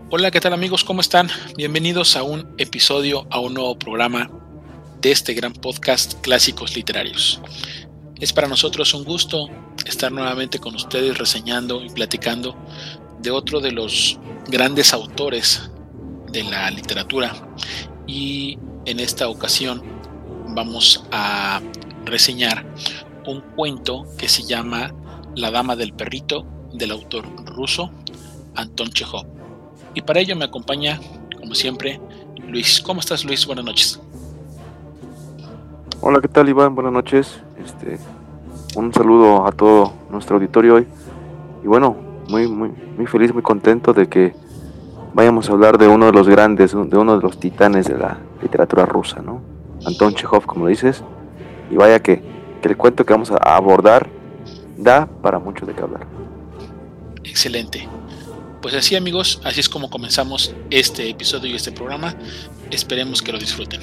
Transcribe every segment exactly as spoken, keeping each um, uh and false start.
Hola, ¿qué tal amigos? ¿Cómo están? Bienvenidos a un episodio, a un nuevo programa de este gran podcast Clásicos Literarios. Es para nosotros un gusto estar nuevamente con ustedes reseñando y platicando de otro de los grandes autores de la literatura. Y en esta ocasión vamos a reseñar un cuento que se llama La Dama del Perrito, del autor ruso Anton Chejov. Y para ello me acompaña, como siempre, Luis. ¿Cómo estás, Luis? Buenas noches. Hola, ¿qué tal, Iván? Buenas noches. Este, un saludo a todo nuestro auditorio hoy. Y bueno, muy, muy, muy feliz, muy contento de que vayamos a hablar de uno de los grandes, de uno de los titanes de la literatura rusa, ¿no? Anton Chejov, como dices. Y vaya que, que el cuento que vamos a abordar da para mucho de qué hablar. Excelente. Pues así, amigos, así es como comenzamos este episodio y este programa. Esperemos que lo disfruten.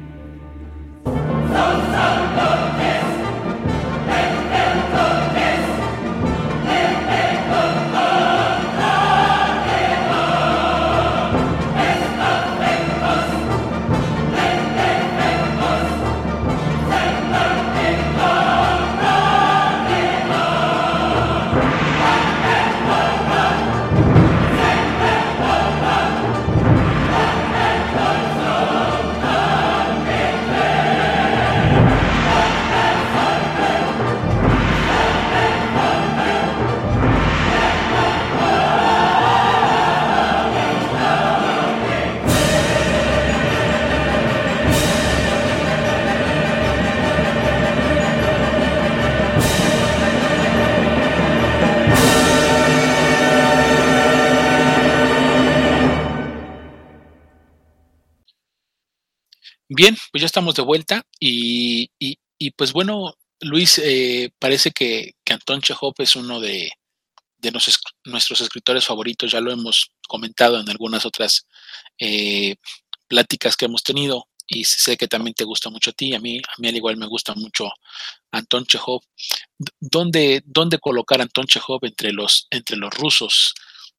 Bien, pues ya estamos de vuelta y, y, y pues bueno, Luis, eh, parece que, que Anton Chejov es uno de, de nos, nuestros escritores favoritos. Ya lo hemos comentado en algunas otras eh, pláticas que hemos tenido y sé que también te gusta mucho a ti. A mí, a mí al igual me gusta mucho Anton Chejov. ¿Dónde, dónde colocar a Anton Chejov entre los, entre los rusos?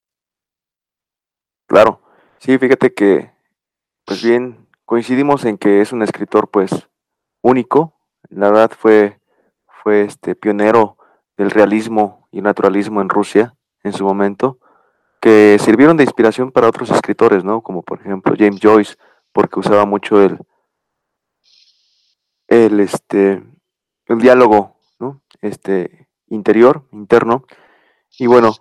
Claro, sí, fíjate que, pues bien, coincidimos en que es un escritor, pues, único. La verdad fue, fue este pionero del realismo y naturalismo en Rusia en su momento, que sirvieron de inspiración para otros escritores, ¿no? Como por ejemplo James Joyce, porque usaba mucho el, el, este, el diálogo, ¿no? Este, interior, interno. Y bueno,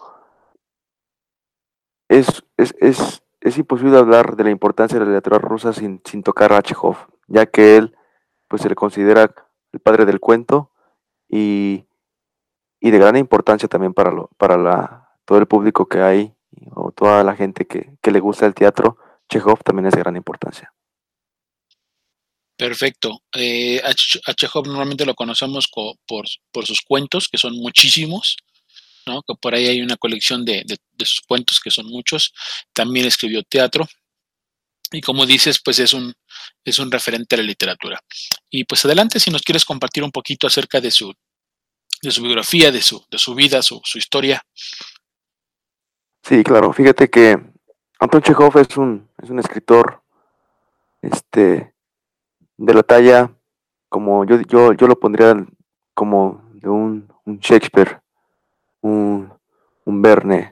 es, es, es, es imposible hablar de la importancia de la literatura rusa sin, sin tocar a Chekhov, ya que él, pues se le considera el padre del cuento y, y de gran importancia también para, lo, para la, todo el público que hay o toda la gente que, que le gusta el teatro. Chekhov también es de gran importancia. Perfecto. Eh, a, Ch a Chejov normalmente lo conocemos co por, por sus cuentos, que son muchísimos, ¿no? Que por ahí hay una colección de, de, de sus cuentos, que son muchos. También escribió teatro. Y como dices, pues es un, es un referente a la literatura. Y pues adelante, si nos quieres compartir un poquito acerca de su, de su biografía, de su, de su vida, su, su historia. Sí, claro. Fíjate que Anton Chekhov es un, es un escritor este, de la talla, como yo, yo, yo lo pondría como de un, un Shakespeare, un, un Verne,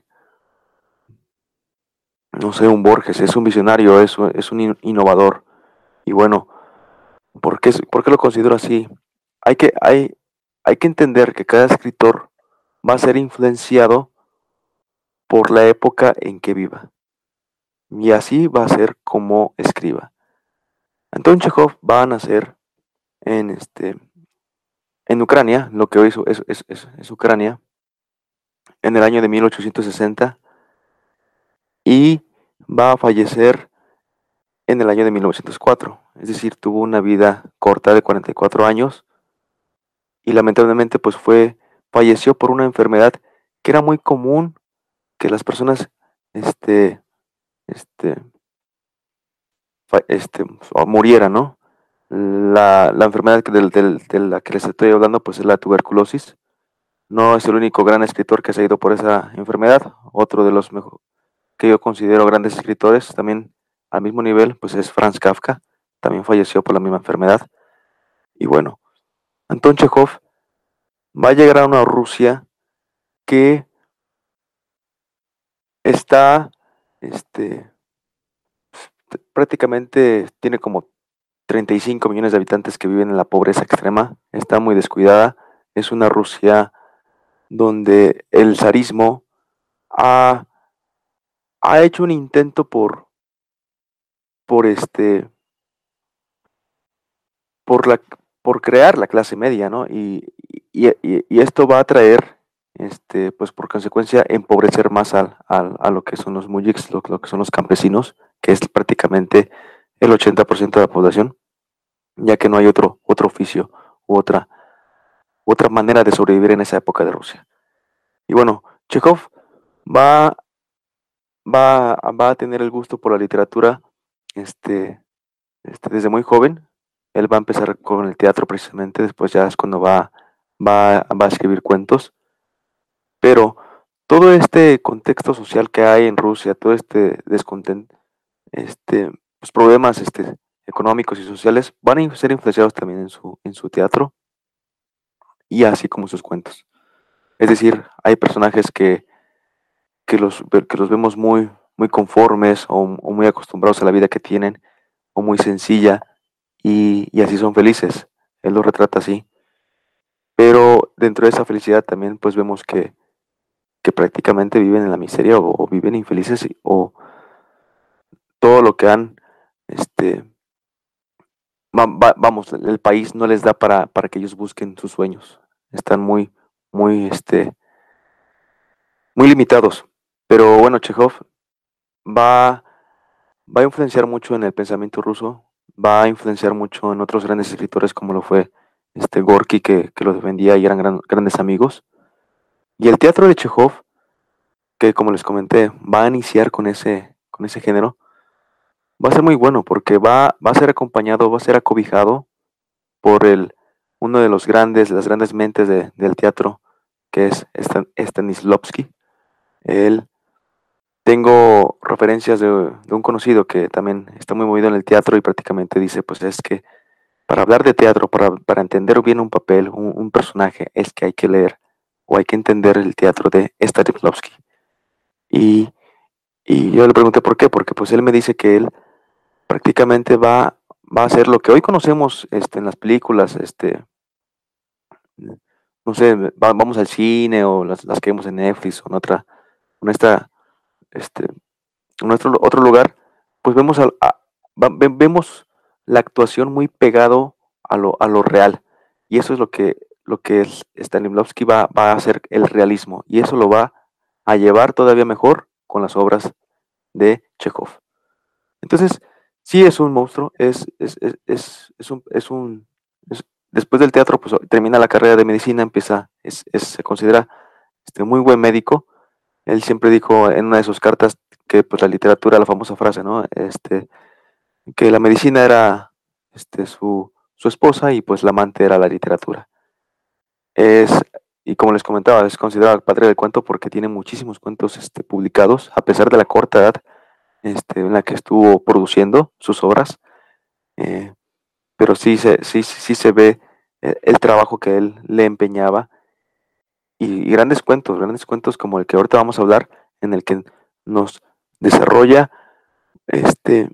no sé, un Borges. Es un visionario, es, es un in- innovador. Y bueno, ¿por qué, por qué lo considero así? Hay que, hay, hay que entender que cada escritor va a ser influenciado por la época en que viva. Y así va a ser como escriba. Anton Chekhov va a nacer en, este, en Ucrania, lo que hoy es, es, es, es, es Ucrania, en el año de mil ochocientos sesenta y va a fallecer en el año de mil novecientos cuatro. Es decir, tuvo una vida corta de cuarenta y cuatro años y lamentablemente pues fue, falleció por una enfermedad que era muy común que las personas este, este, este, murieran, ¿no? La, la enfermedad del, del, de la que les estoy hablando pues es la tuberculosis. No es el único gran escritor que se ha ido por esa enfermedad. Otro de los mejor, que yo considero grandes escritores, también al mismo nivel, pues es Franz Kafka, también falleció por la misma enfermedad. Y bueno, Anton Chekhov va a llegar a una Rusia que está, este, prácticamente tiene como treinta y cinco millones de habitantes que viven en la pobreza extrema, está muy descuidada, es una Rusia donde el zarismo ha, ha hecho un intento por, por este, por la, por crear la clase media, ¿no? Y, y, y, y esto va a traer, este, pues por consecuencia, empobrecer más al, al, a lo que son los mujiks, lo, lo que son los campesinos, que es prácticamente el ochenta por ciento de la población, ya que no hay otro, otro oficio u otra, otra manera de sobrevivir en esa época de Rusia. Y bueno, Chekhov va, va, va a tener el gusto por la literatura este, este, desde muy joven. Él va a empezar con el teatro precisamente, después ya es cuando va, va, va a escribir cuentos. Pero todo este contexto social que hay en Rusia, todo este descontento, este, pues problemas este, económicos y sociales van a ser influenciados también en su, en su teatro y así como sus cuentos. Es decir, hay personajes que, que, los, que los vemos muy, muy conformes o, o muy acostumbrados a la vida que tienen o muy sencilla y, y así son felices. Él lo retrata así. Pero dentro de esa felicidad también pues vemos que, que prácticamente viven en la miseria o, o viven infelices y- o todo lo que han, este, va- va- vamos, el país no les da para, para que ellos busquen sus sueños. Están muy, muy, este, muy limitados. Pero bueno, Chekhov va, va a influenciar mucho en el pensamiento ruso, va a influenciar mucho en otros grandes escritores como lo fue este Gorky, que, que lo defendía y eran gran- grandes amigos. Y el teatro de Chekhov, que como les comenté, va a iniciar con ese, con ese género, va a ser muy bueno porque va, va a ser acompañado, va a ser acobijado por el, uno de los grandes, las grandes mentes de- del teatro, que es Stan- Stanislavski. Él, tengo referencias de, de un conocido que también está muy movido en el teatro y prácticamente dice, pues es que para hablar de teatro, para, para entender bien un papel, un, un personaje, es que hay que leer o hay que entender el teatro de Stanislavski. Y, y yo le pregunté por qué, porque pues él me dice que él prácticamente va, va a hacer lo que hoy conocemos este, en las películas, este, no sé, va- vamos al cine o las, las que vemos en Netflix o en otra, en esta, este, en nuestro otro lugar, pues vemos, al- a- va- ve- vemos la actuación muy pegado a lo, a lo real. Y eso es lo que, lo que es- Stanislavski va, va a hacer el realismo. Y eso lo va a llevar todavía mejor con las obras de Chekhov. Entonces, sí es un monstruo, es, es, es, es, es un, es un es- después del teatro, pues termina la carrera de medicina, empieza, es, es- se considera este, muy buen médico. Él siempre dijo en una de sus cartas que pues la literatura, la famosa frase, ¿no? Este, que la medicina era este, su, su esposa y pues la amante era la literatura. Es, y como les comentaba, es considerado el padre del cuento porque tiene muchísimos cuentos este, publicados, a pesar de la corta edad este, en la que estuvo produciendo sus obras. Eh, pero sí se, sí, sí, sí se ve eh, el trabajo que él le empeñaba y, y grandes cuentos, grandes cuentos como el que ahorita vamos a hablar, en el que nos desarrolla este,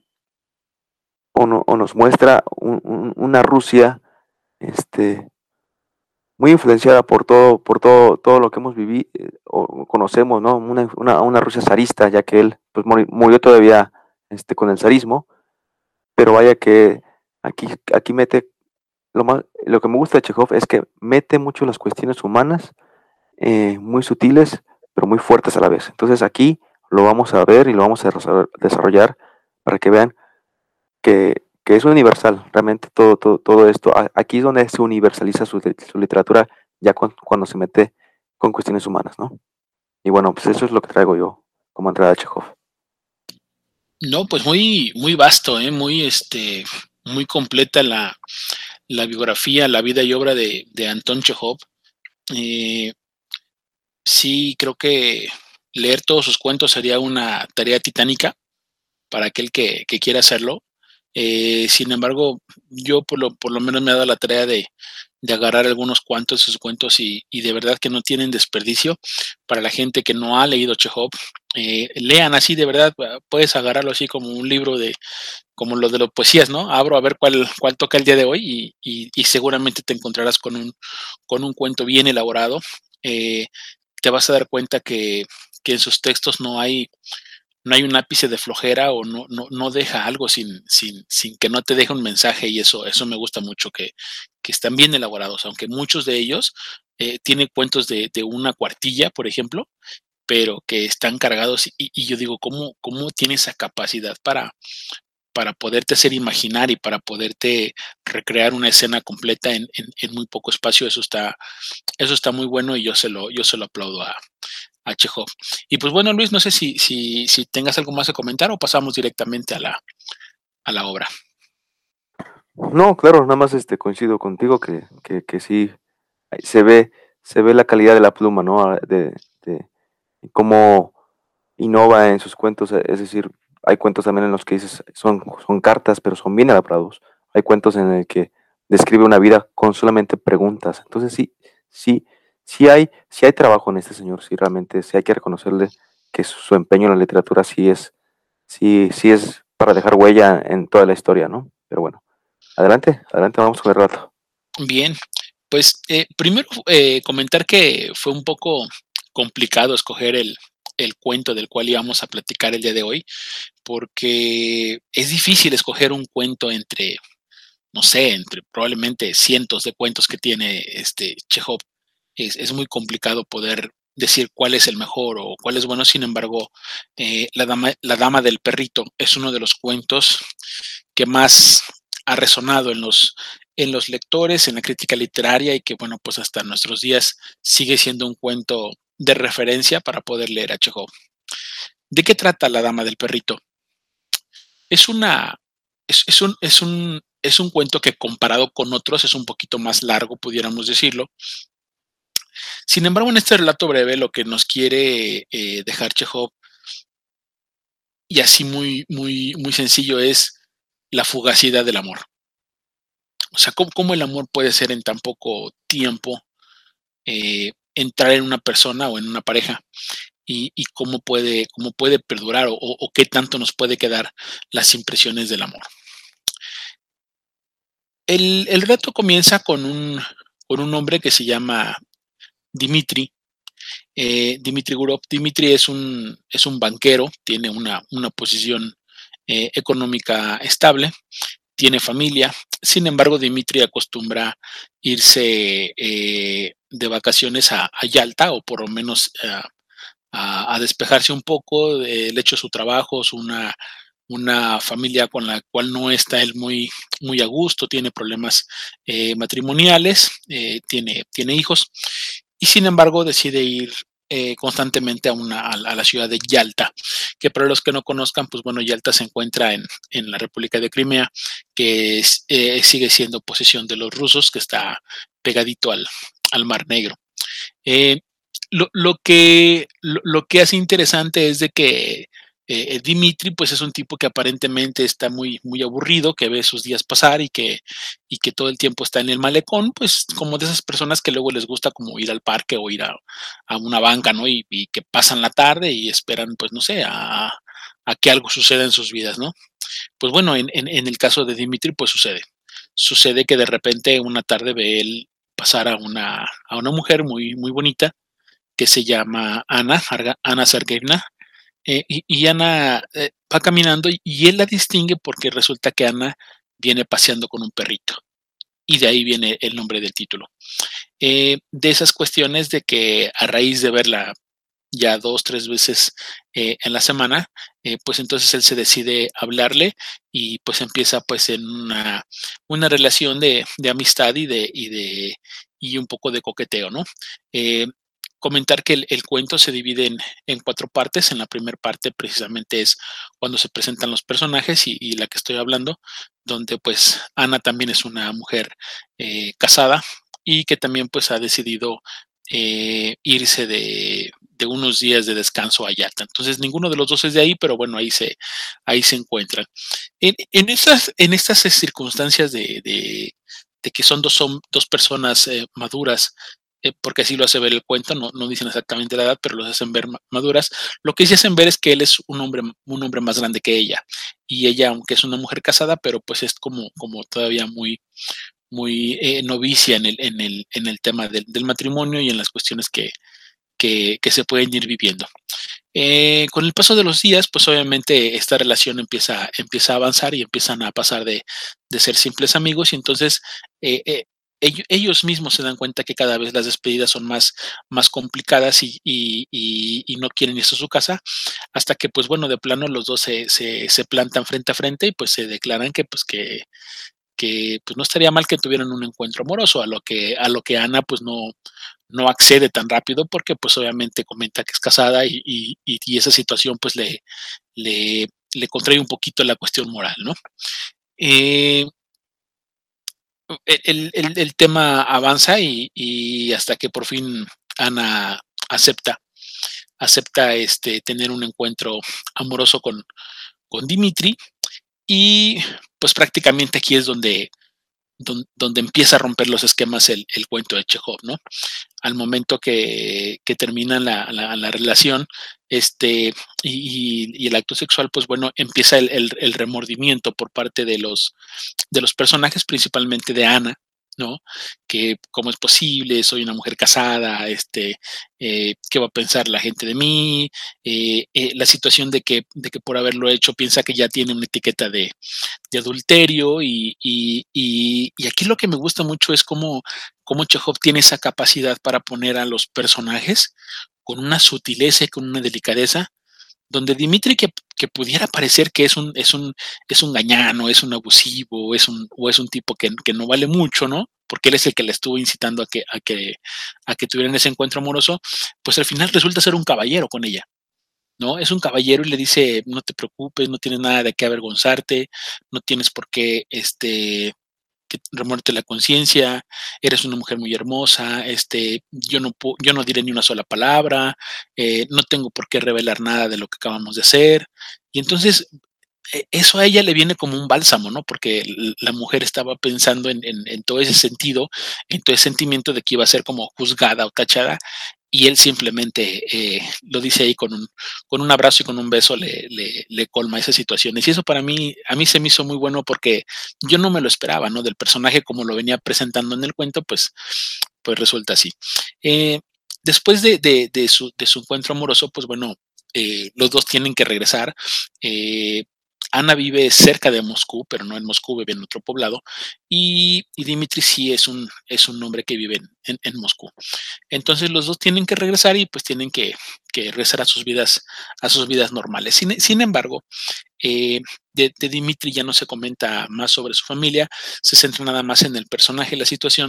o, no, o nos muestra un, un, una Rusia este, muy influenciada por todo, por todo, todo lo que hemos vivido eh, o conocemos, ¿no? Una, una, una Rusia zarista, ya que él pues, murió, murió todavía este, con el zarismo, pero vaya que aquí, aquí mete lo más, lo que me gusta de Chekhov es que mete mucho las cuestiones humanas, eh, muy sutiles, pero muy fuertes a la vez. Entonces aquí lo vamos a ver y lo vamos a desarrollar para que vean que, que es universal, realmente todo, todo, todo esto. A- Aquí es donde se universaliza su, su literatura, ya cu- cuando se mete con cuestiones humanas, ¿no? Y bueno, pues eso es lo que traigo yo como entrada de Chekhov. No, pues muy, muy vasto, ¿eh? Muy, este, muy completa la, la biografía, la vida y obra de, de Anton Chekhov. Eh, sí, creo que leer todos sus cuentos sería una tarea titánica para aquel que, que quiera hacerlo. Eh, sin embargo, yo por lo, por lo menos me he dado la tarea de, de agarrar algunos cuantos de sus cuentos y, y de verdad que no tienen desperdicio. Para la gente que no ha leído Chekhov, eh, lean así, de verdad, puedes agarrarlo así como un libro de, como lo de las poesías, ¿no? Abro a ver cuál, cuál toca el día de hoy y, y, y seguramente te encontrarás con un, con un cuento bien elaborado. Eh, te vas a dar cuenta que, que en sus textos no hay no hay un ápice de flojera o no, no, no deja algo sin, sin, sin que no te deje un mensaje y eso, eso me gusta mucho, que, que están bien elaborados, aunque muchos de ellos eh, tienen cuentos de, de una cuartilla, por ejemplo, pero que están cargados y, y yo digo, ¿cómo, ¿cómo tiene esa capacidad para, para poderte hacer imaginar y para poderte recrear una escena completa en, en, en muy poco espacio? Eso está, eso está muy bueno y yo se lo, yo se lo aplaudo a, a Chekhov. Y pues bueno, Luis, no sé si, si, si tengas algo más que comentar o pasamos directamente a la, a la obra. No, claro, nada más este coincido contigo que, que, que sí se ve, se ve la calidad de la pluma, ¿no? Ah, De, de cómo innova en sus cuentos, eh, es decir, hay cuentos también en los que dices, son, son cartas, pero son bien elaborados. Hay cuentos en el que describe una vida con solamente preguntas. Entonces sí, sí, sí hay, sí hay trabajo en este señor, sí realmente sí hay que reconocerle que su, su empeño en la literatura sí es, sí, sí es para dejar huella en toda la historia, ¿no? Pero bueno, adelante, adelante, vamos con el relato. Bien, pues eh, primero eh, comentar que fue un poco complicado escoger el, el cuento del cual íbamos a platicar el día de hoy, porque es difícil escoger un cuento entre, no sé, entre probablemente cientos de cuentos que tiene este Chekhov. Es, es muy complicado poder decir cuál es el mejor o cuál es bueno. Sin embargo, eh, la, dama, la Dama del Perrito es uno de los cuentos que más ha resonado en los, en los lectores, en la crítica literaria y que, bueno, pues hasta nuestros días sigue siendo un cuento de referencia para poder leer a Chekhov. ¿De qué trata La Dama del Perrito? Es una, es, es, un, es, un, es un cuento que comparado con otros es un poquito más largo, pudiéramos decirlo. Sin embargo, en este relato breve lo que nos quiere eh, dejar Chekhov, y así muy, muy, muy sencillo, es la fugacidad del amor. O sea, cómo, cómo el amor puede ser en tan poco tiempo eh, entrar en una persona o en una pareja y, y cómo, puede, cómo puede perdurar o, o qué tanto nos puede quedar las impresiones del amor. El, el relato comienza con un, con un hombre que se llama Dimitri. Eh, Dimitri Gurov. Dimitri es un, es un banquero, tiene una, una posición eh, económica estable, tiene familia. Sin embargo, Dimitri acostumbra irse eh, de vacaciones a, a, Yalta, o por lo menos eh, a, a, despejarse un poco del hecho de su trabajo, es una, una familia con la cual no está él muy, muy a gusto, tiene problemas eh, matrimoniales, eh, tiene, tiene hijos, y sin embargo decide ir eh, constantemente a, una, a, la ciudad de Yalta, que para los que no conozcan, pues bueno, Yalta se encuentra en, en la República de Crimea, que es, eh, sigue siendo posesión de los rusos, que está pegadito al, al Mar Negro. Eh, lo, lo, que, lo, lo que hace interesante es de que eh, Dimitri pues es un tipo que aparentemente está muy, muy aburrido, que ve sus días pasar y que, y que todo el tiempo está en el malecón, pues como de esas personas que luego les gusta como ir al parque o ir a, a una banca, ¿no? Y, y, que pasan la tarde y esperan, pues no sé, a, a que algo suceda en sus vidas, ¿no? Pues bueno, en, en, en el caso de Dimitri pues sucede. Sucede que de repente una tarde ve él pasar a una, a una mujer muy, muy bonita que se llama Ana, Ana Sergeyevna, eh, y, y, Ana eh, va caminando y, y él la distingue porque resulta que Ana viene paseando con un perrito. Y de ahí viene el nombre del título. Eh, de esas cuestiones de que a raíz de verla ya dos, tres veces eh, en la semana, eh, pues entonces él se decide hablarle y pues empieza pues en una, una relación de, de amistad y de, y de y un poco de coqueteo, ¿no? Eh, comentar que el, el, cuento se divide en, en, cuatro partes. En la primera parte precisamente es cuando se presentan los personajes y, y la que estoy hablando, donde pues Ana también es una mujer eh, casada y que también pues ha decidido eh, irse de, de unos unos días de descanso a Yalta. Entonces ninguno de los dos es de ahí, pero bueno, ahí se, ahí se encuentran. En, en, esas, en estas eh, circunstancias de, de, de que son dos, son dos personas eh, maduras, eh, porque así lo hace ver el cuento, no, no dicen exactamente la edad, pero los hacen ver maduras, lo que sí hacen ver es que él es un hombre, un hombre más grande que ella, y ella, aunque es una mujer casada, pero pues es como, como todavía muy, muy eh, novicia en el, en el, en el tema del, del matrimonio y en las cuestiones que, que, que se pueden ir viviendo. Eh, con el paso de los días, pues obviamente esta relación empieza, empieza a avanzar y empiezan a pasar de, de ser simples amigos y entonces eh, eh, ellos, ellos mismos se dan cuenta que cada vez las despedidas son más, más complicadas y, y, y, y no quieren irse a su casa hasta que pues bueno, de plano los dos se, se, se plantan frente a frente y pues se declaran que pues que que pues no estaría mal que tuvieran un encuentro amoroso, a lo que, a lo que Ana pues no, no accede tan rápido porque pues obviamente comenta que es casada y, y, y esa situación pues le, le, le contrae un poquito la cuestión moral, ¿no? Eh, el, el, el, tema avanza y, y, hasta que por fin Ana acepta, acepta este, tener un encuentro amoroso con, con Dimitri y pues prácticamente aquí es donde Donde, donde empieza a romper los esquemas el, el cuento de Chekhov, ¿no? Al momento que, que termina la, la, la, relación este, y, y, el acto sexual, pues bueno, empieza el, el, el remordimiento por parte de los, de los personajes, principalmente de Ana, ¿no? Que cómo es posible, soy una mujer casada, este, eh, qué va a pensar la gente de mí, eh, eh, la situación de que, de que por haberlo hecho piensa que ya tiene una etiqueta de, de adulterio y, y, y, y, aquí lo que me gusta mucho es cómo, cómo Chekhov tiene esa capacidad para poner a los personajes con una sutileza y con una delicadeza, donde Dimitri que, que pudiera parecer que es un, es un, es un gañano, es un abusivo, es un, o es un tipo que, que no vale mucho, ¿no? Porque él es el que le estuvo incitando a que, a que, a que tuvieran ese encuentro amoroso, pues al final resulta ser un caballero con ella. ¿No? Es un caballero y le dice, no te preocupes, no tienes nada de qué avergonzarte, no tienes por qué este, que remorderte la conciencia, eres una mujer muy hermosa, este, yo no, yo no diré ni una sola palabra, eh, no tengo por qué revelar nada de lo que acabamos de hacer. Y entonces eso a ella le viene como un bálsamo, ¿no? Porque la mujer estaba pensando en, en, en todo ese sentido, en todo ese sentimiento de que iba a ser como juzgada o tachada, y él simplemente eh, lo dice ahí con un, con un abrazo y con un beso le, le, le colma esas situaciones. Y eso para mí, a mí se me hizo muy bueno porque yo no me lo esperaba, ¿no? Del personaje como lo venía presentando en el cuento, pues, pues resulta así. Eh, después de, de, de, su, de su encuentro amoroso, pues bueno, eh, los dos tienen que regresar. Eh, Ana vive cerca de Moscú, pero no en Moscú, vive en otro poblado, y, y Dimitri sí es un, es un hombre que vive en, en, en, Moscú. Entonces los dos tienen que regresar y pues tienen que, que regresar a sus vidas, a sus vidas normales. Sin, sin embargo, eh, de, de Dimitri ya no se comenta más sobre su familia, se centra nada más en el personaje, la situación,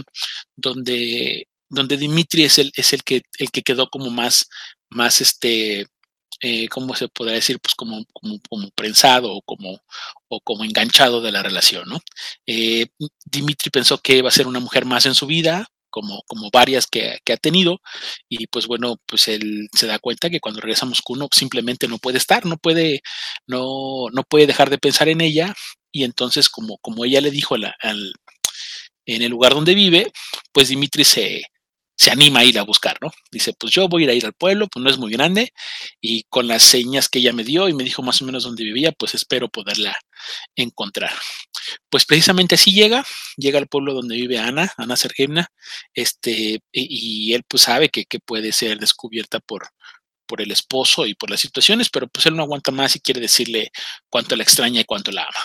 donde, donde Dimitri es el, es el que, el que quedó como más, más este, eh, ¿cómo se podría decir? Pues como, como, como prensado o como, o como enganchado de la relación, ¿no? Eh, Dimitri pensó que iba a ser una mujer más en su vida, como, como varias que, que, ha tenido, y pues bueno, pues él se da cuenta que cuando regresa a Moscú no, simplemente no puede estar, no puede, no, no puede dejar de pensar en ella, y entonces como, como ella le dijo al, al, en el lugar donde vive, pues Dimitri se, se anima a ir a buscar, ¿no? Dice, pues yo voy a ir a ir al pueblo, pues no es muy grande, y con las señas que ella me dio y me dijo más o menos dónde vivía, pues espero poderla encontrar. Pues precisamente así llega, llega al pueblo donde vive Ana, Ana Sergeyevna, este, y, y él pues sabe que, que puede ser descubierta por, por el esposo y por las situaciones, pero pues él no aguanta más y quiere decirle cuánto la extraña y cuánto la ama.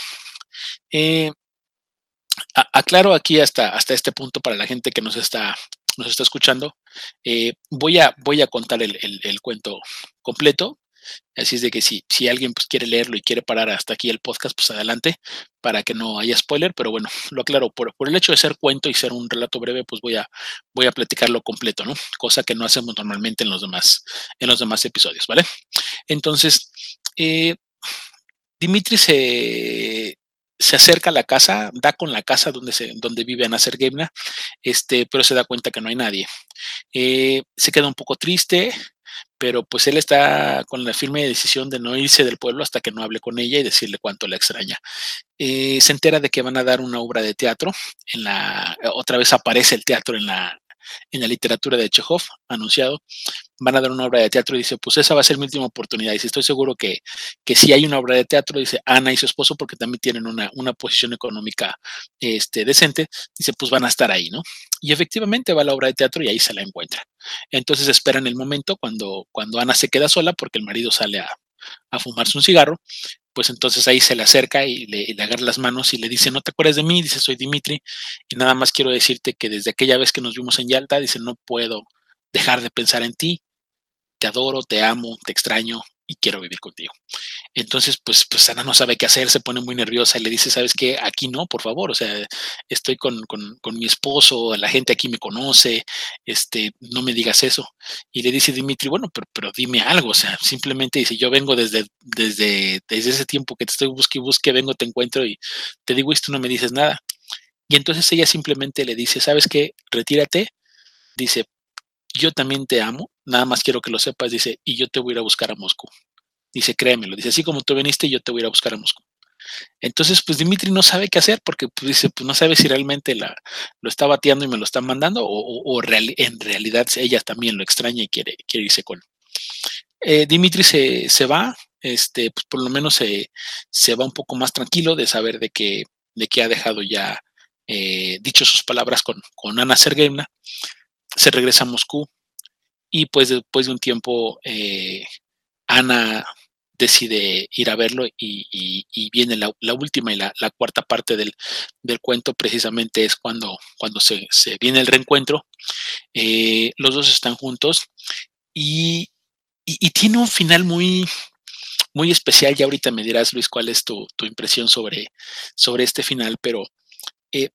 Eh, aclaro aquí hasta, hasta este punto para la gente que nos está, nos está escuchando. Eh, voy, a, voy a contar el, el, el cuento completo. Así es de que si, si alguien pues, quiere leerlo y quiere parar hasta aquí el podcast, pues adelante, para que no haya spoiler, pero bueno, lo aclaro, por, por el hecho de ser cuento y ser un relato breve, pues voy a, voy a platicarlo completo, ¿no? Cosa que no hacemos normalmente en los demás, en los demás episodios, ¿vale? Entonces, eh, Dimitri se, se acerca a la casa, da con la casa donde, se, donde vive Ana Sergeyevna, este, pero se da cuenta que no hay nadie. Eh, se queda un poco triste, pero pues él está con la firme decisión de no irse del pueblo hasta que no hable con ella y decirle cuánto la extraña. Eh, se entera de que van a dar una obra de teatro, en la, otra vez aparece el teatro en la, en la literatura de Chekhov, anunciado, van a dar una obra de teatro y dice, pues esa va a ser mi última oportunidad. Dice, estoy seguro que, que si hay una obra de teatro, dice Ana y su esposo, porque también tienen una, una posición económica este, decente, dice, pues van a estar ahí, ¿no? Y efectivamente va a la obra de teatro y ahí se la encuentra. Entonces esperan el momento cuando, cuando Ana se queda sola porque el marido sale a, a fumarse un cigarro, pues entonces ahí se le acerca y le, y le agarra las manos y le dice, no te acuerdas de mí, dice, soy Dimitri, y nada más quiero decirte que desde aquella vez que nos vimos en Yalta, dice, no puedo dejar de pensar en ti, te adoro, te amo, te extraño y quiero vivir contigo. Entonces, pues, pues Ana no sabe qué hacer, se pone muy nerviosa y le dice, ¿sabes qué? Aquí no, por favor, o sea, estoy con, con, con mi esposo, la gente aquí me conoce, este, no me digas eso. Y le dice Dimitri, bueno, pero, pero dime algo, o sea, simplemente dice, yo vengo desde, desde, desde ese tiempo que te estoy busque y busque, vengo, te encuentro y te digo esto, no me dices nada. Y entonces ella simplemente le dice, ¿sabes qué? Retírate. Dice, yo también te amo, nada más quiero que lo sepas, dice, y yo te voy a ir a buscar a Moscú. Dice, créemelo, dice, así como tú viniste, yo te voy a ir a buscar a Moscú. Entonces, pues Dimitri no sabe qué hacer porque pues, dice, pues no sabe si realmente la, lo está bateando y me lo está mandando o, o, o real, en realidad ella también lo extraña y quiere, quiere irse con él. Eh, Dimitri se, se va, este, pues por lo menos se, se va un poco más tranquilo de saber de que, de que ha dejado ya eh, dicho sus palabras con, con Ana Sergeyevna, se regresa a Moscú y pues después de un tiempo eh, Ana decide ir a verlo y, y, y viene la, la, última y la, la cuarta parte del, del, cuento precisamente es cuando, cuando se, se viene el reencuentro, eh, los dos están juntos y, y, y, tiene un final muy, muy especial, ya ahorita me dirás Luis cuál es tu, tu impresión sobre, sobre este final, pero eh,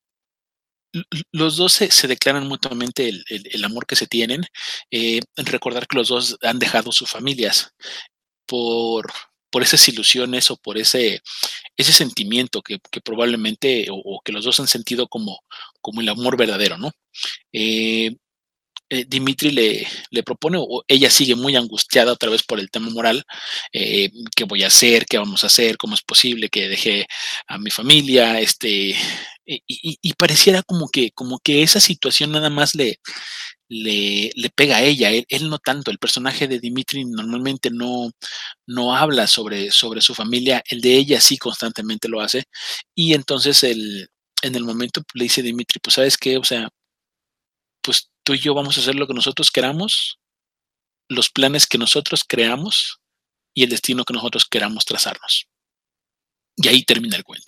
los dos se, se, declaran mutuamente el, el, el, amor que se tienen, eh, recordar que los dos han dejado sus familias por, por esas ilusiones o por ese, ese sentimiento que, que probablemente o, o, que los dos han sentido como, como el amor verdadero, ¿no? Eh, eh, Dimitri le, le propone, o ella sigue muy angustiada otra vez por el tema moral, eh, qué voy a hacer, qué vamos a hacer, cómo es posible que deje a mi familia, este, y, y, y pareciera como que, como que esa situación nada más le, le, le pega a ella, él, él, no tanto, el personaje de Dimitri normalmente no, no habla sobre, sobre su familia, el de ella sí constantemente lo hace, y entonces el, en el momento le dice Dimitri, pues sabes qué, o sea, pues tú y yo vamos a hacer lo que nosotros queramos, los planes que nosotros creamos y el destino que nosotros queramos trazarnos. Y ahí termina el cuento.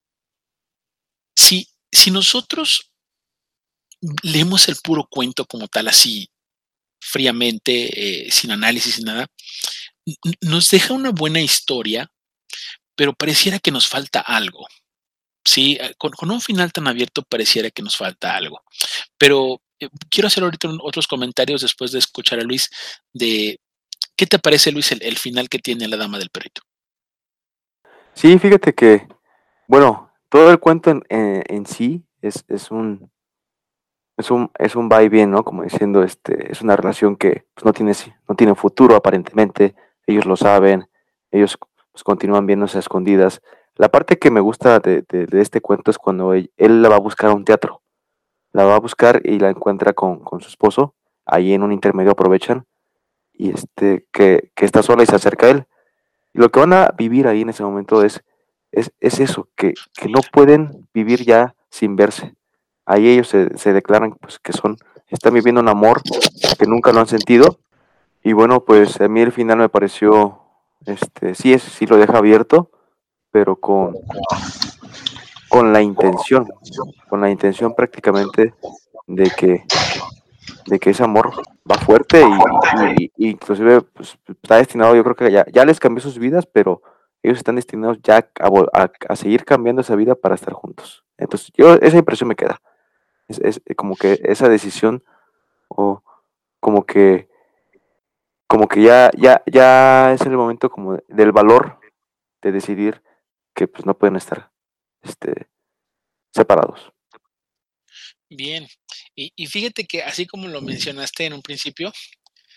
Si, si nosotros leemos el puro cuento como tal, así fríamente, eh, sin análisis, sin nada, nos deja una buena historia, pero pareciera que nos falta algo. Sí, con, con un final tan abierto pareciera que nos falta algo. Pero eh, quiero hacer ahorita otros comentarios después de escuchar a Luis de ¿qué te parece, Luis, el, el final que tiene La Dama del Perrito? Sí, fíjate que, bueno, todo el cuento en, en, en sí es, es un es un es un va y bien, ¿no? Como diciendo, este, es una relación que pues, no tiene no tiene futuro aparentemente, ellos lo saben, ellos pues, continúan viéndose a escondidas. La parte que me gusta de, de, de este cuento es cuando él, él la va a buscar a un teatro, la va a buscar y la encuentra con, con su esposo, ahí en un intermedio aprovechan y este que, que está sola y se acerca a él. Y lo que van a vivir ahí en ese momento es, es, es eso, que, que no pueden vivir ya sin verse. Ahí ellos se, se declaran pues, que son, están viviendo un amor que nunca lo han sentido. Y bueno, pues a mí el final me pareció, este, sí, es, sí lo deja abierto, pero con, con la intención, con la intención prácticamente de que, de que ese amor va fuerte y, y, y inclusive pues, está destinado, yo creo que ya, ya les cambió sus vidas, pero ellos están destinados ya a, a, a seguir cambiando esa vida para estar juntos. Entonces, yo esa impresión me queda. Es, es como que esa decisión o como que como que ya ya ya es el momento como del valor de decidir que pues no pueden estar este separados. Bien, y, y fíjate que así como lo mencionaste en un principio,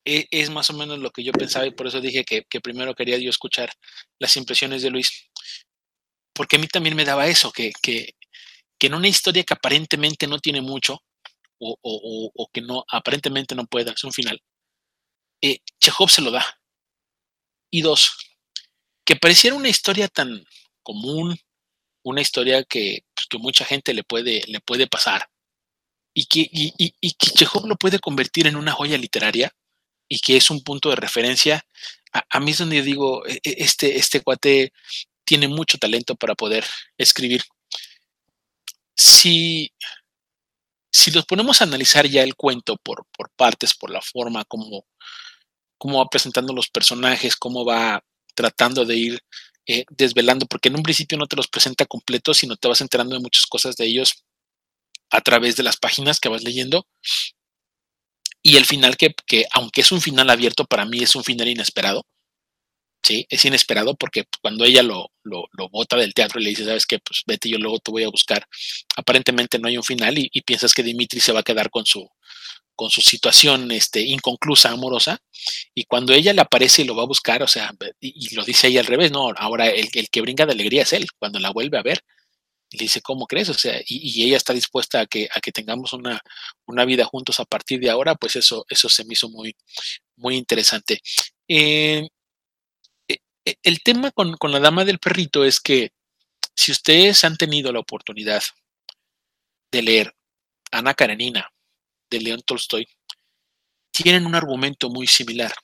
e, es más o menos lo que yo pensaba y por eso dije que, que primero quería yo escuchar las impresiones de Luis, porque a mí también me daba eso, que, que, que en una historia que aparentemente no tiene mucho o, o, o, o que no aparentemente no puede darse un final, eh, Chekhov se lo da. Y dos, que pareciera una historia tan común, una historia que, pues, que mucha gente le puede, le puede pasar y que, y, y, y que Chekhov lo puede convertir en una joya literaria y que es un punto de referencia. A, a mí es donde yo digo, e, e, este, este cuate tiene mucho talento para poder escribir. Si, si los ponemos a analizar ya el cuento por, por partes, por la forma, cómo, cómo va presentando los personajes, cómo va tratando de ir eh, desvelando, porque en un principio no te los presenta completos, sino te vas enterando de muchas cosas de ellos a través de las páginas que vas leyendo. Y el final que, que aunque es un final abierto, para mí es un final inesperado. Sí, es inesperado porque cuando ella lo, lo, lo bota del teatro y le dice, sabes qué, pues vete, yo luego te voy a buscar. Aparentemente no hay un final y, y piensas que Dimitri se va a quedar con su, con su situación este, inconclusa, amorosa, y cuando ella le aparece y lo va a buscar, o sea, y, y lo dice ella al revés, no, ahora el, el, que brinca de alegría es él, cuando la vuelve a ver, y le dice, ¿cómo crees? O sea, y, y ella está dispuesta a que, a que tengamos una, una vida juntos a partir de ahora, pues eso, eso se me hizo muy, muy interesante. Eh, el tema con, con la dama del perrito es que si ustedes han tenido la oportunidad de leer Ana Karenina de León Tolstoy, tienen un argumento muy similar,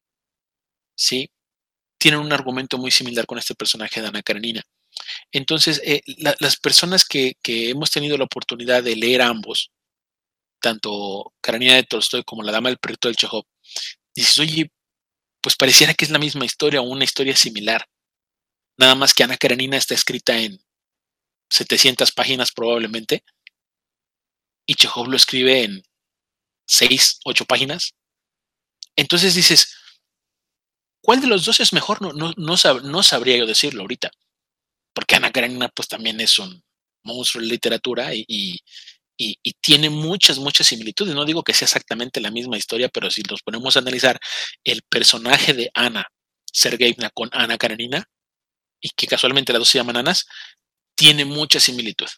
¿sí? Tienen un argumento muy similar con este personaje de Ana Karenina. Entonces, eh, la, las personas que, que, hemos tenido la oportunidad de leer a ambos, tanto Karenina de Tolstoy como La Dama del Perrito del Chekhov, dices, oye, pues pareciera que es la misma historia o una historia similar. Nada más que Ana Karenina está escrita en setecientas páginas probablemente y Chekhov lo escribe en seis, ocho páginas. Entonces dices, ¿cuál de los dos es mejor? No, no, no, sab no sabría yo decirlo ahorita, porque Ana Karenina pues también es un monstruo de literatura y, y, y, y tiene muchas, muchas similitudes. No digo que sea exactamente la misma historia, pero si nos ponemos a analizar el personaje de Ana Sergeyevna con Ana Karenina, y que casualmente las dos se llaman Anas, tiene mucha similitud.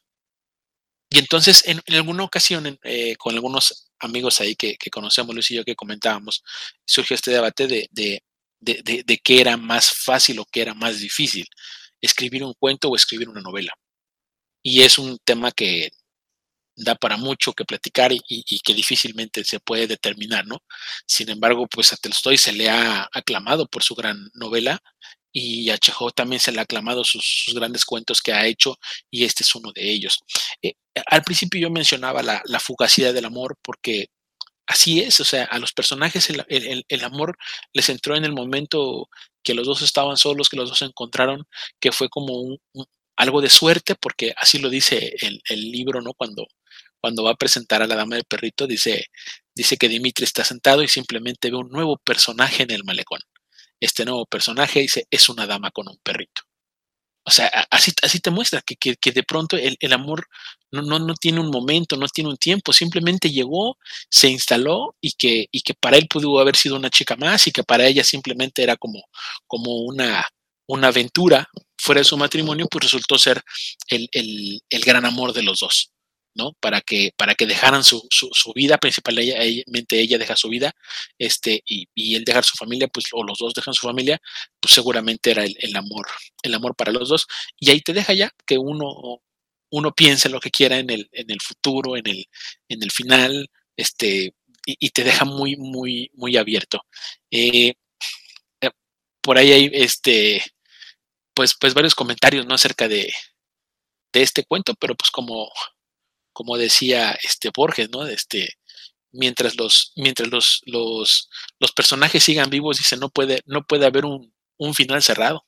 Y entonces, en, en alguna ocasión, eh, con algunos amigos ahí que, que, conocemos, Luis y yo, que comentábamos, surgió este debate de, de, de, de, de qué era más fácil o qué era más difícil, escribir un cuento o escribir una novela. Y es un tema que da para mucho que platicar y, y, y que difícilmente se puede determinar, ¿no? Sin embargo, pues a Tolstoy se le ha aclamado por su gran novela y a Chekhov también se le ha aclamado sus, sus grandes cuentos que ha hecho y este es uno de ellos. Eh, al principio yo mencionaba la, la fugacidad del amor porque así es, o sea, a los personajes el, el, el, amor les entró en el momento que los dos estaban solos, que los dos se encontraron, que fue como un, un, algo de suerte, porque así lo dice el, el libro, ¿no? Cuando, cuando va a presentar a la dama del perrito, dice, dice que Dimitri está sentado y simplemente ve un nuevo personaje en el malecón. Este nuevo personaje dice, es una dama con un perrito. O sea, así, así te muestra que, que, que de pronto el, el amor no, no, no tiene un momento, no tiene un tiempo, simplemente llegó, se instaló y que, y que para él pudo haber sido una chica más y que para ella simplemente era como, como una, una aventura fuera de su matrimonio, pues resultó ser el, el, el gran amor de los dos. ¿No? Para que, para que dejaran su, su, su vida, principalmente ella deja su vida, este, y, y él dejar su familia, pues, o los dos dejan su familia, pues seguramente era el, el amor, el amor para los dos, y ahí te deja ya que uno, uno piense lo que quiera en el, en el futuro, en el, en el final, este, y, y te deja muy, muy, muy abierto. Eh, eh, por ahí hay este, pues, pues varios comentarios, ¿no? Acerca de, de este cuento, pero pues como como decía este Borges, ¿no? Este, mientras los, mientras los, los, los personajes sigan vivos, dice, no puede, no puede haber un, un final cerrado,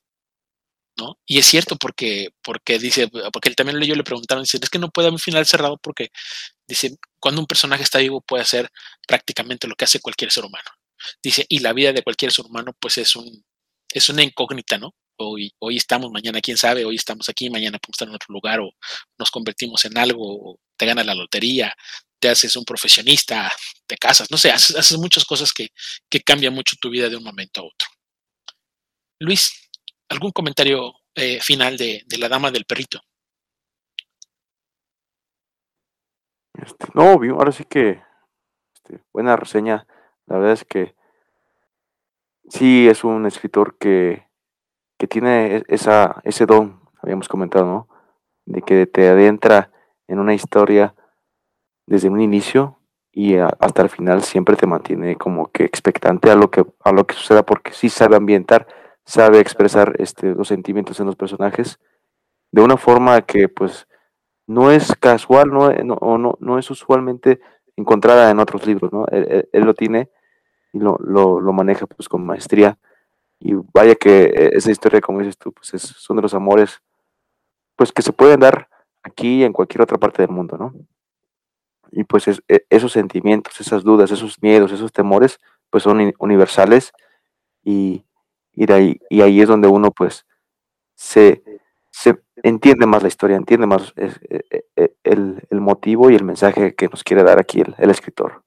¿no? Y es cierto porque, porque dice, porque él también yo le preguntaron, dice, es que no puede haber un final cerrado porque, dice, cuando un personaje está vivo puede hacer prácticamente lo que hace cualquier ser humano. Dice, y la vida de cualquier ser humano, pues es un, es una incógnita, ¿no? Hoy, hoy estamos, mañana quién sabe, hoy estamos aquí, mañana podemos estar en otro lugar, o nos convertimos en algo, o te gana la lotería, te haces un profesionista, te casas, no sé, haces, haces muchas cosas que, que cambian mucho tu vida de un momento a otro. Luis, ¿algún comentario eh, final de, de La Dama del Perrito? Este, no, obvio, ahora sí que este, buena reseña. La verdad es que sí es un escritor que, que tiene e- esa, ese don, habíamos comentado, ¿no? De que te adentra en una historia desde un inicio y a- hasta el final siempre te mantiene como que expectante a lo que, a lo que suceda, porque sí sabe ambientar, sabe expresar este, los sentimientos en los personajes de una forma que pues no es casual, no, no, o no, no es usualmente encontrada en otros libros, ¿no? Él, él- él lo tiene y lo, lo, lo maneja pues con maestría. Y vaya que eh, esa historia, como dices tú, pues es, son de los amores pues que se pueden dar aquí y en cualquier otra parte del mundo, ¿no? Y pues es- e- esos sentimientos, esas dudas, esos miedos, esos temores, pues son uni- universales y, y, de ahí, y ahí es donde uno pues se, se entiende más la historia, entiende más es- e- e- e- el, el motivo y el mensaje que nos quiere dar aquí el, el escritor.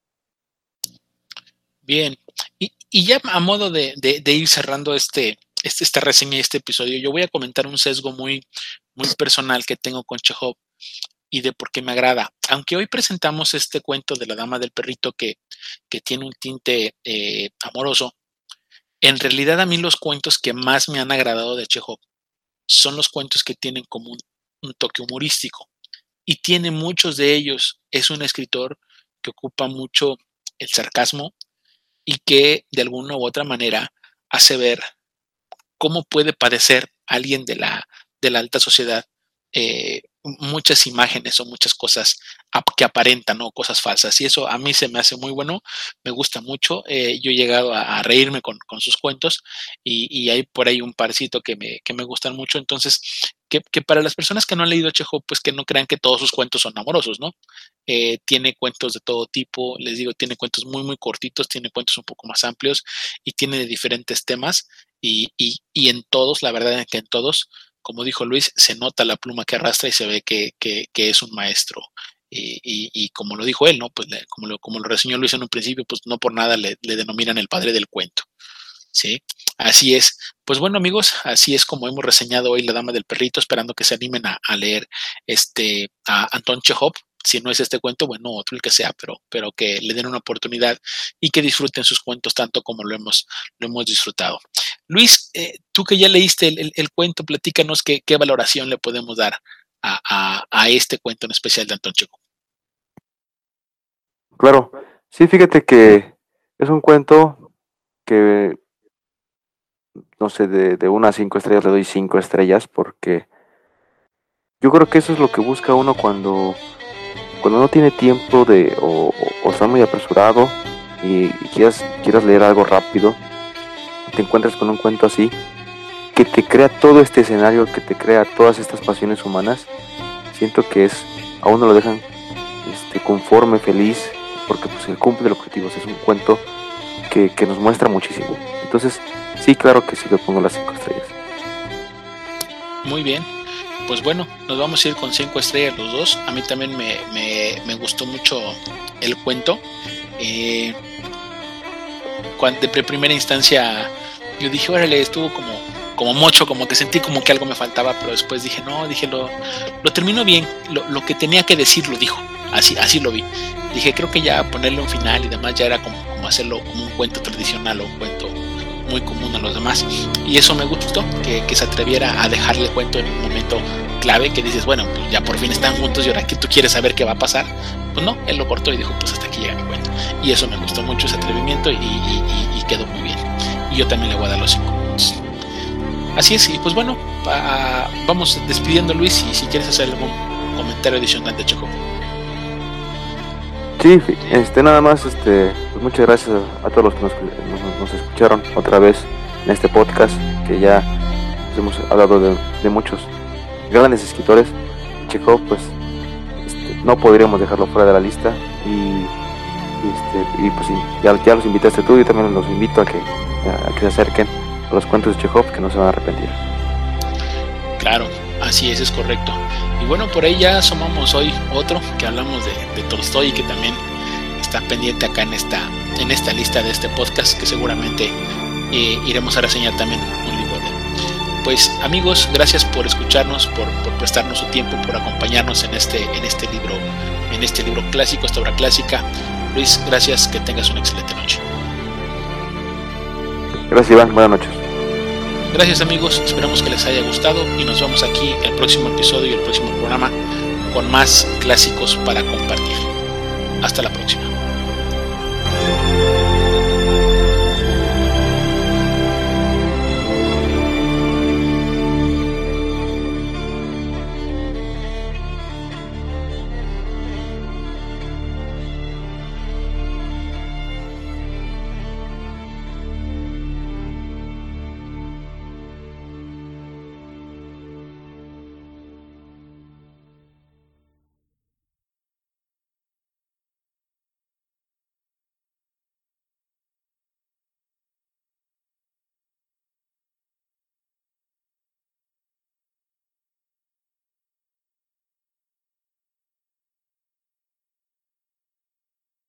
Bien, y, y ya a modo de, de- de ir cerrando este, este, esta reseña y este episodio, yo voy a comentar un sesgo muy, muy personal que tengo con Chekhov y de por qué me agrada. Aunque hoy presentamos este cuento de La Dama del Perrito que, que tiene un tinte eh, amoroso, en realidad a mí los cuentos que más me han agradado de Chekhov son los cuentos que tienen como un, un toque humorístico. Y tiene muchos de ellos. Es un escritor que ocupa mucho el sarcasmo y que de alguna u otra manera hace ver cómo puede padecer alguien de la, de la alta sociedad eh, muchas imágenes o muchas cosas que aparentan, ¿no? Cosas falsas. Y eso a mí se me hace muy bueno, me gusta mucho. Eh, yo he llegado a, a reírme con, con, sus cuentos y, y, hay por ahí un parcito que me, que me gustan mucho. Entonces, que, que, para las personas que no han leído Chekhov, pues que no crean que todos sus cuentos son amorosos, ¿no? Eh, tiene cuentos de todo tipo, les digo, tiene cuentos muy, muy cortitos, tiene cuentos un poco más amplios y tiene de diferentes temas. Y, y, y en todos, la verdad es que en todos, como dijo Luis, se nota la pluma que arrastra y se ve que, que, que es un maestro. Y, y, y, como lo dijo él, ¿no? Pues le, como, lo, como lo reseñó Luis en un principio, pues no por nada le, le denominan el padre del cuento. ¿Sí? Así es. Pues bueno, amigos, así es como hemos reseñado hoy La Dama del Perrito, esperando que se animen a, a leer este a Anton Chekhov. Si no es este cuento, bueno, otro el que sea, pero, pero que le den una oportunidad y que disfruten sus cuentos tanto como lo hemos, lo hemos disfrutado. Luis, eh, tú que ya leíste el, el, el cuento, platícanos qué, qué valoración le podemos dar a, a, a este cuento en especial de Anton Chekhov. Claro, sí, fíjate que es un cuento que, no sé, de, de una a cinco estrellas le doy cinco estrellas porque yo creo que eso es lo que busca uno cuando, cuando no tiene tiempo de, o, o, o está muy apresurado y, y quieras, quieras leer algo rápido, te encuentras con un cuento así que te crea todo este escenario, que te crea todas estas pasiones humanas. Siento que es, a uno lo dejan este, conforme, feliz, porque pues él cumple el objetivo. Es un cuento que, que nos muestra muchísimo. Entonces, sí, claro que sí le pongo las cinco estrellas. Muy bien. Pues bueno, nos vamos a ir con cinco estrellas los dos. A mí también me, me, me gustó mucho el cuento. Eh, cuando, de primera instancia yo dije, órale, estuvo como, como mocho, como que sentí como que algo me faltaba, pero después dije, no, dije, lo, lo terminó bien, lo, lo que tenía que decir lo dijo, así, así lo vi. Dije, creo que ya ponerle un final y demás ya era como, como hacerlo como un cuento tradicional o un cuento muy común a los demás. Y eso me gustó, que, que se atreviera a dejarle el cuento en un momento clave, que dices, bueno, pues ya por fin están juntos y ahora que tú quieres saber qué va a pasar. Pues no, él lo cortó y dijo, pues hasta aquí llega mi cuento. Y eso me gustó mucho, ese atrevimiento, y, y, y, y quedó muy bien. Y yo también le voy a dar los cinco puntos. Así es, y pues bueno, pa, vamos despidiendo, Luis, y si quieres hacer algún comentario adicional de Chekhov. Sí, este, nada más, este, pues muchas gracias a, a todos los que nos, nos, nos escucharon otra vez en este podcast, que ya pues, hemos hablado de, de muchos grandes escritores. Chekhov, pues, este, no podríamos dejarlo fuera de la lista, y, y, este, y pues ya, ya los invitaste tú, y también los invito a que, a, a que se acerquen a los cuentos de Chekhov, que no se van a arrepentir. Claro, Así es, es correcto. Y bueno, por ahí ya sumamos hoy otro que hablamos de, de Tolstoy, que también está pendiente acá en esta, en esta lista de este podcast, que seguramente eh, iremos a reseñar también un libro de él. Pues amigos, gracias por escucharnos, por, por prestarnos su tiempo, por acompañarnos en este, en este libro, en este libro clásico, esta obra clásica. Luis, gracias, que tengas una excelente noche. Gracias, Iván, buenas noches. Gracias amigos, esperamos que les haya gustado y nos vemos aquí el próximo episodio y el próximo programa con más clásicos para compartir. Hasta la próxima.